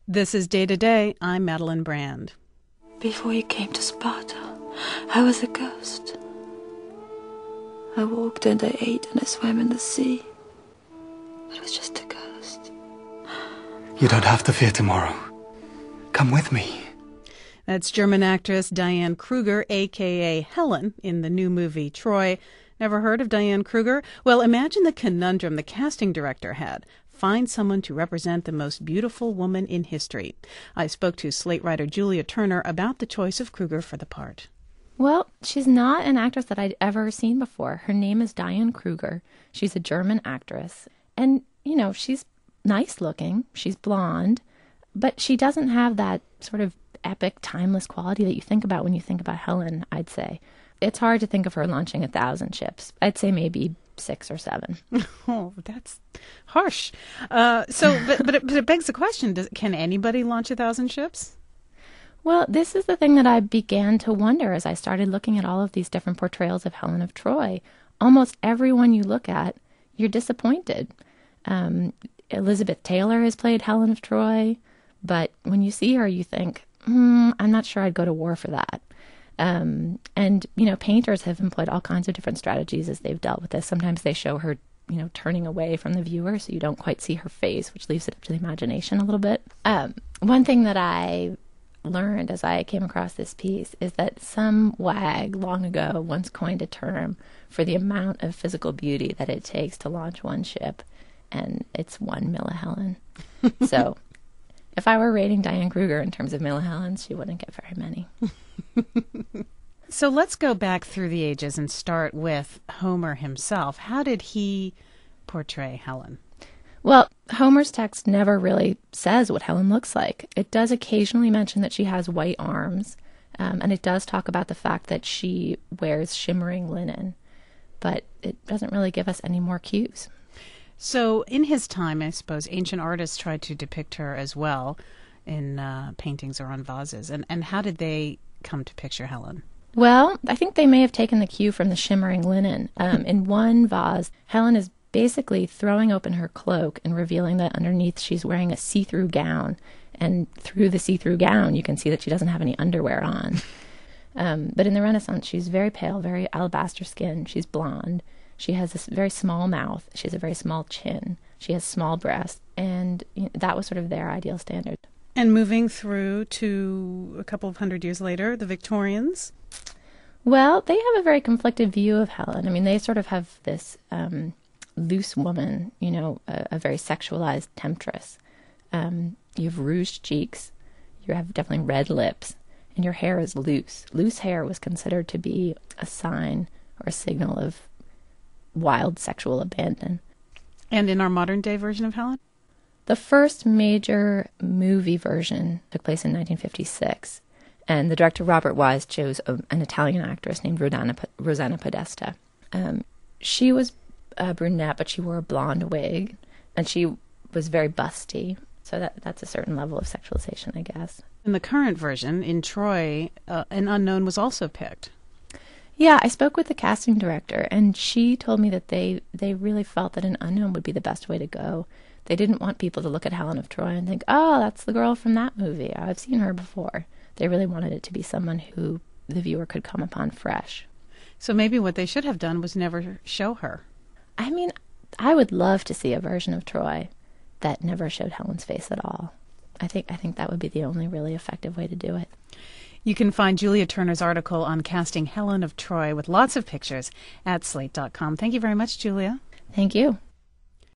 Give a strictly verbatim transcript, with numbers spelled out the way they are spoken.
This is Day to Day. I'm Madeline Brand. Before you came to Sparta, I was a ghost. I walked and I ate and I swam in the sea. But I was just a ghost. You don't have to fear tomorrow. Come with me. That's German actress Diane Kruger, a k a. Helen, in the new movie Troy. Never heard of Diane Kruger? Well, imagine the conundrum the casting director had. Find someone to represent the most beautiful woman in history. I spoke to Slate writer Julia Turner about the choice of Kruger for the part. Well, she's not an actress that I'd ever seen before. Her name is Diane Kruger. She's a German actress. And, you know, she's nice looking. She's blonde. But she doesn't have that sort of epic, timeless quality that you think about when you think about Helen, I'd say. It's hard to think of her launching a thousand ships. I'd say maybe six or seven. Oh, that's harsh. Uh, so, but but it, but it begs the question: does, can anybody launch a thousand ships? Well, this is the thing that I began to wonder as I started looking at all of these different portrayals of Helen of Troy. Almost everyone you look at, you're disappointed. Um, Elizabeth Taylor has played Helen of Troy, but when you see her, you think, hmm, I'm not sure I'd go to war for that. Um, and, you know, painters have employed all kinds of different strategies as they've dealt with this. Sometimes they show her, you know, turning away from the viewer so you don't quite see her face, which leaves it up to the imagination a little bit. Um, one thing that I learned as I came across this piece is that some wag long ago once coined a term for the amount of physical beauty that it takes to launch one ship, and it's one Milla Helen. So if I were rating Diane Kruger in terms of Milla Helens, she wouldn't get very many. So let's go back through the ages and start with Homer himself. How did he portray Helen? Well, Homer's text never really says what Helen looks like. It does occasionally mention that she has white arms, um, and it does talk about the fact that she wears shimmering linen, but it doesn't really give us any more cues. So in his time, I suppose, ancient artists tried to depict her as well in uh, paintings or on vases. And, and how did they come to picture Helen? Well, I think they may have taken the cue from the shimmering linen. Um, in one vase, Helen is basically throwing open her cloak and revealing that underneath she's wearing a see-through gown. And through the see-through gown, you can see that she doesn't have any underwear on. Um, but in the Renaissance, she's very pale, very alabaster skin. She's blonde. She has this very small mouth. She has a very small chin. She has small breasts. And you know, that was sort of their ideal standard. And moving through to a couple of hundred years later, the Victorians? Well, they have a very conflicted view of Helen. I mean, they sort of have this um, loose woman, you know, a, a very sexualized temptress. Um, you have rouged cheeks. You have definitely red lips. And your hair is loose. Loose hair was considered to be a sign or a signal of wild sexual abandon. And in our modern day version of Helen? The first major movie version took place in nineteen fifty-six, and the director Robert Wise chose a, an Italian actress named Rosanna, Rosanna Podesta. Um, she was a brunette, but she wore a blonde wig, and she was very busty, so that that's a certain level of sexualization, I guess. In the current version, in Troy, uh, an unknown was also picked. Yeah, I spoke with the casting director, and she told me that they, they really felt that an unknown would be the best way to go. They didn't want people to look at Helen of Troy and think, oh, that's the girl from that movie. I've seen her before. They really wanted it to be someone who the viewer could come upon fresh. So maybe what they should have done was never show her. I mean, I would love to see a version of Troy that never showed Helen's face at all. I think I think that would be the only really effective way to do it. You can find Julia Turner's article on casting Helen of Troy with lots of pictures at slate dot com. Thank you very much, Julia. Thank you.